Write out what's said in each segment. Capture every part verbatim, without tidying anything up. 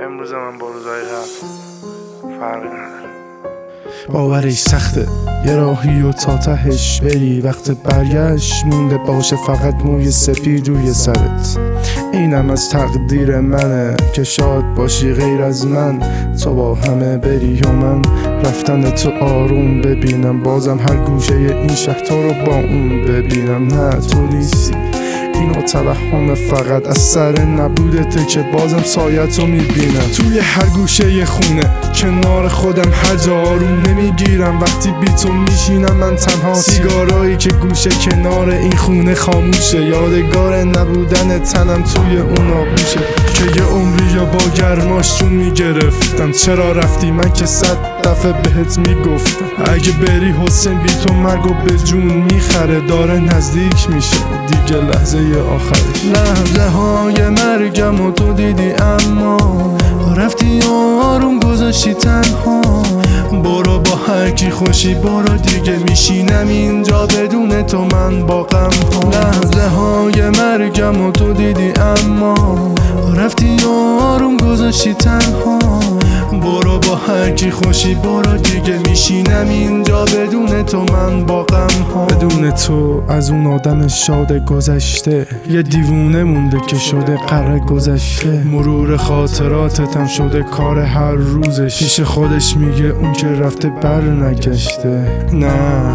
امروز من با روزهای قبل فرقی نداره. باورش سخته یه راهی و تا تهش بری، وقت برگشت مونده باشه فقط موی سپید روی سرت. اینم از تقدیر منه که شاد باشی غیر از من، تو با همه بری و من رفتن تو آروم ببینم. بازم هر گوشه این شهر تو رو با اون ببینم. نه تو نیستی، اینو توهم فقط از سر نبودته که بازم سایتو میبینم. توی هر گوشه خونه کنار خودم هر جا آروم نمیگیرم. وقتی بی تو میشینم من تنها، سیگارایی که گوشه کنار این خونه خاموشه. یادگار نبودن تنم توی اون آغوشه که یه عمری یا با گرماش جون میگرفتم. چرا رفتی من که صد دفعه بهت میگفتم اگه بری حسین بی تو مرگو به جون میخره. داره نزدیک میشه دیگه لحظه آخرش، لحظه های مرگم و تو دیدی اما رفتی آروم گذاشتی تنها. برو با هر کی خوشی برو دیگه، میشینم اینجا بدون تو من با غم ها. لحظه های مرگم و تو دیدی اما رفتی آروم گذاشتی تنها. برو با هر کی خوشی برو دیگه، میشینم اینجا بدون تو من با غم ها. بدون تو از اون آدم شاد گذشته یه دیوونه مونده که شده قره گذشته. مرور خاطراتتم شده کار هر روزش، پیش خودش میگه اون که رفته بر نگشته. نه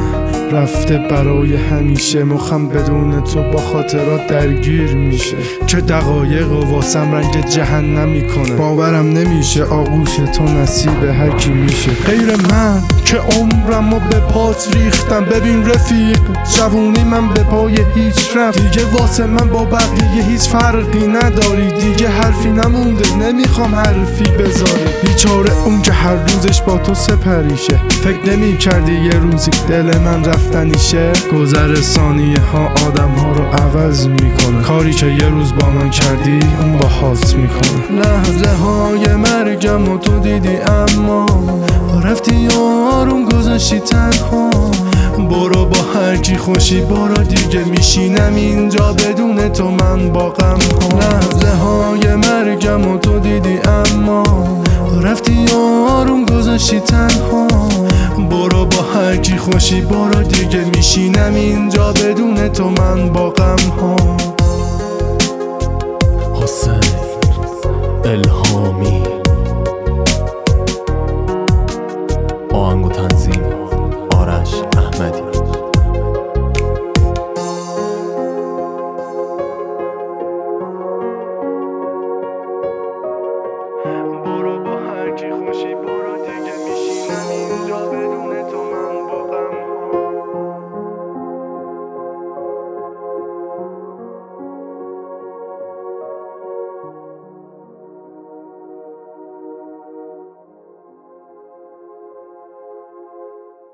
رفته برای همیشه، مخم بدون تو با خاطرات درگیر میشه که دقایق و واسم رنگ جهنم میکنه. باورم نمیشه آغوش تو نصیب هر کی میشه غیر من که عمرمو به پات ریختم. ببین رفیق جوونی من به پای هیچ رفت دیگه، واسه من با بقیه هیچ فرقی نداری دیگه. حرفی نمونده نمیخوام حرفی بذاری. بیچاره اون که هر روزش با تو سپریشه، فکر نمی کردی یه روزی دل من رفتنیشه. گذر ثانیه ها آدم ها رو عوض میکنه، کاری که یه روز با من کردی اون با هات میکنه. لحظه های مرگم و تو دیدی اما رفتی آروم گذاشتی تنها. برو با هر کی خوشی برو دیگه، میشینم اینجا بدون تو من با غم ها. لحظه های مرگم و تو دیدی اما رفتی آروم گذاشتی تنها. برو با هر کی خوشی برو دیگه، میشینم اینجا بدون تو من با غم ها. حسین الهام